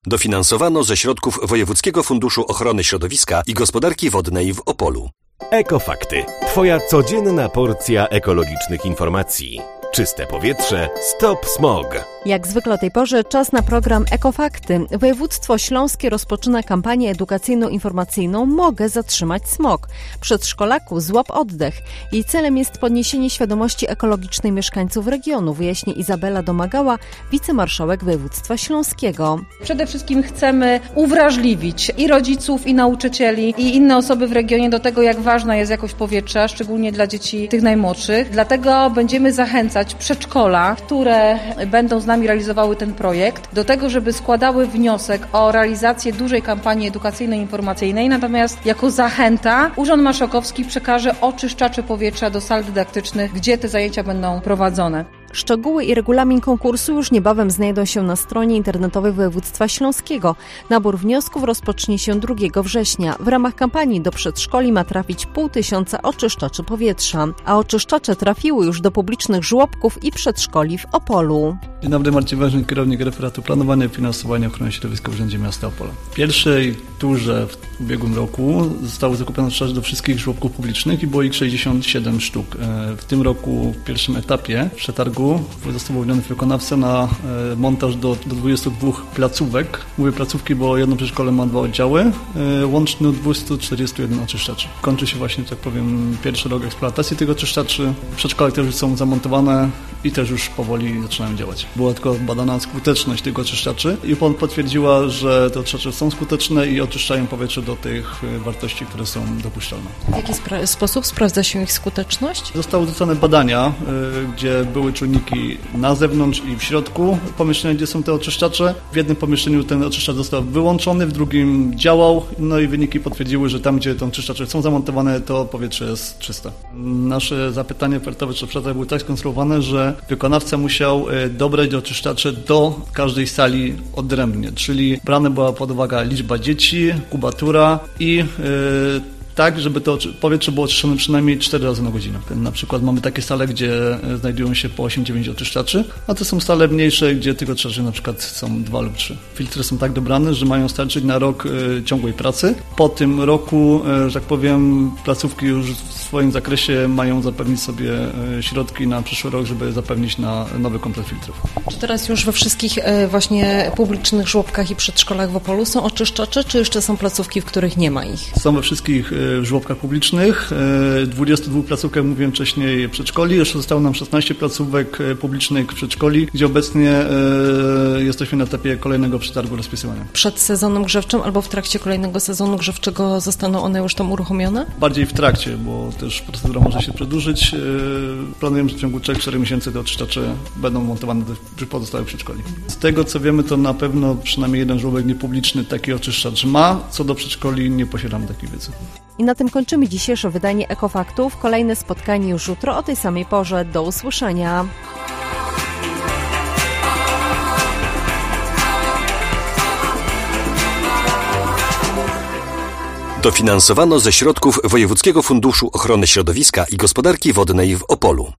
Dofinansowano ze środków Wojewódzkiego Funduszu Ochrony Środowiska i Gospodarki Wodnej w Opolu. Ekofakty. Twoja codzienna porcja ekologicznych informacji. Czyste powietrze, stop smog. Jak zwykle o tej porze czas na program Ekofakty. Województwo Śląskie rozpoczyna kampanię edukacyjno-informacyjną Mogę zatrzymać smog. Przedszkolaku złap oddech. Jej celem jest podniesienie świadomości ekologicznej mieszkańców regionu, wyjaśni Izabela Domagała, wicemarszałek województwa śląskiego. Przede wszystkim chcemy uwrażliwić i rodziców, i nauczycieli, i inne osoby w regionie do tego, jak ważna jest jakość powietrza, szczególnie dla dzieci tych najmłodszych. Dlatego będziemy zachęcać przedszkola, które będą z nami realizowały ten projekt, do tego, żeby składały wniosek o realizację dużej kampanii edukacyjnej i informacyjnej. Natomiast jako zachęta Urząd Marszałkowski przekaże oczyszczacze powietrza do sal dydaktycznych, gdzie te zajęcia będą prowadzone. Szczegóły i regulamin konkursu już niebawem znajdą się na stronie internetowej województwa śląskiego. Nabór wniosków rozpocznie się 2 września. W ramach kampanii do przedszkoli ma trafić 500 oczyszczaczy powietrza, a oczyszczacze trafiły już do publicznych żłobków i przedszkoli w Opolu. Dzień dobry, Marcin Wężyn, kierownik referatu planowania i finansowania ochrony środowiska w Urzędzie Miasta Opola. W pierwszej turze w ubiegłym roku zostały zakupione oczyszczacze do wszystkich żłobków publicznych i było ich 67 sztuk. W tym roku w pierwszym etapie przetargu został umówiony wykonawca na montaż do 22 placówek. Mówię placówki, bo jedno przedszkole ma 2 oddziały, łącznie 241 oczyszczaczy. Kończy się właśnie, tak powiem, pierwszy rok eksploatacji tych oczyszczaczy. Przedszkola też już są zamontowane i też już powoli zaczynają działać. Była tylko badana skuteczność tych oczyszczaczy i potwierdziła, że te oczyszczacze są skuteczne i oczyszczają powietrze do tych wartości, które są dopuszczalne. W jaki sposób sprawdza się ich skuteczność? Zostały zlecone badania, gdzie były czujniki na zewnątrz i w środku pomieszczenia, gdzie są te oczyszczacze. W jednym pomieszczeniu ten oczyszczacz został wyłączony, w drugim działał, no i wyniki potwierdziły, że tam, gdzie te oczyszczacze są zamontowane, to powietrze jest czyste. Nasze zapytanie ofertowe czy przetarg były tak skonstruowane, że wykonawca musiał dobrać oczyszczacze do każdej sali odrębnie, czyli brana była pod uwagę liczba dzieci, kubatura i tak, żeby to powietrze było oczyszczone przynajmniej 4 razy na godzinę. Na przykład mamy takie sale, gdzie znajdują się po 8-9 oczyszczaczy, a to są sale mniejsze, gdzie tych oczyszczaczy na przykład są 2 lub 3. Filtry są tak dobrane, że mają starczyć na rok ciągłej pracy. Po tym roku, że tak powiem, placówki już w swoim zakresie mają zapewnić sobie środki na przyszły rok, żeby zapewnić na nowy komplet filtrów. Czy teraz już we wszystkich właśnie publicznych żłobkach i przedszkolach w Opolu są oczyszczacze, czy jeszcze są placówki, w których nie ma ich? Są we wszystkich żłobkach publicznych, 22 placówkach, mówiłem wcześniej, przedszkoli, jeszcze zostało nam 16 placówek publicznych przedszkoli, gdzie obecnie jesteśmy na etapie kolejnego przetargu rozpisywania. Przed sezonem grzewczym albo w trakcie kolejnego sezonu grzewczego zostaną one już tam uruchomione? Bardziej w trakcie, bo też procedura może się przedłużyć. Planujemy, że w ciągu 3-4 miesięcy te oczyszczacze będą montowane w pozostałych przedszkoli. Z tego co wiemy, to na pewno przynajmniej jeden żłobek niepubliczny taki oczyszczacz ma. Co do przedszkoli nie posiadamy takiej wiedzy. I na tym kończymy dzisiejsze wydanie Ekofaktów. Kolejne spotkanie już jutro o tej samej porze. Do usłyszenia. Dofinansowano ze środków Wojewódzkiego Funduszu Ochrony Środowiska i Gospodarki Wodnej w Opolu.